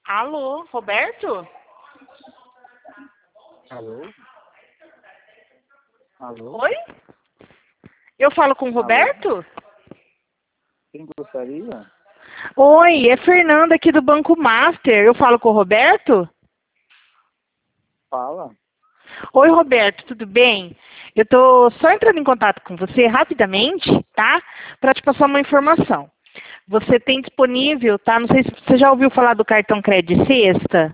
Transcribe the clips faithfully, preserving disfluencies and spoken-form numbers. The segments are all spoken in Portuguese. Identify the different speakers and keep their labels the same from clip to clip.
Speaker 1: Alô, Roberto?
Speaker 2: Alô? Alô?
Speaker 1: Oi? Eu falo com o Roberto?
Speaker 2: Quem gostaria?
Speaker 1: Oi, é Fernanda aqui do Banco Master. Eu falo com o Roberto?
Speaker 2: Fala.
Speaker 1: Oi, Roberto, tudo bem? Eu tô só entrando em contato com você rapidamente, tá? Para te passar uma informação. Você tem disponível, tá? Não sei se você já ouviu falar do cartão Crédito Sexta.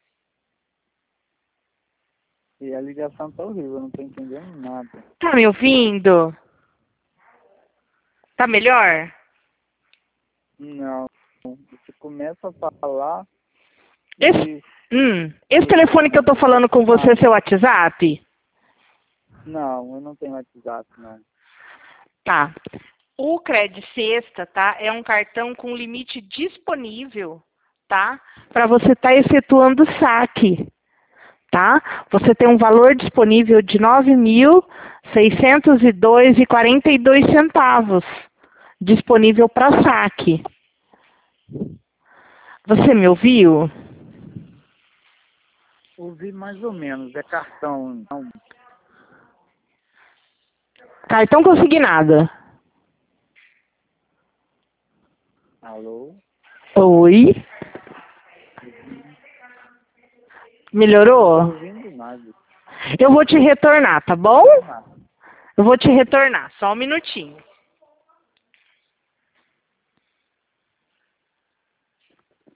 Speaker 2: E a ligação tá horrível, eu não tô entendendo nada.
Speaker 1: Tá me ouvindo? Tá melhor?
Speaker 2: Não. Você começa a falar
Speaker 1: Esse,
Speaker 2: e...
Speaker 1: hum, esse
Speaker 2: e
Speaker 1: telefone que eu tô falando com você é seu WhatsApp?
Speaker 2: Não, eu não tenho WhatsApp, não.
Speaker 1: Tá. O Cred Sexta, tá? É um cartão com limite disponível, tá? Para você estar efetuando saque, tá? Você tem um valor disponível de nove mil seiscentos e dois reais e quarenta e dois centavos disponível para saque. Você me ouviu?
Speaker 2: Ouvi mais ou menos, é cartão. Não.
Speaker 1: Cartão consignado.
Speaker 2: Alô?
Speaker 1: Oi?
Speaker 2: Não tô
Speaker 1: Melhorou?
Speaker 2: ouvindo nada.
Speaker 1: Eu vou te retornar, tá bom?
Speaker 2: Nada.
Speaker 1: Eu vou te retornar, só um minutinho.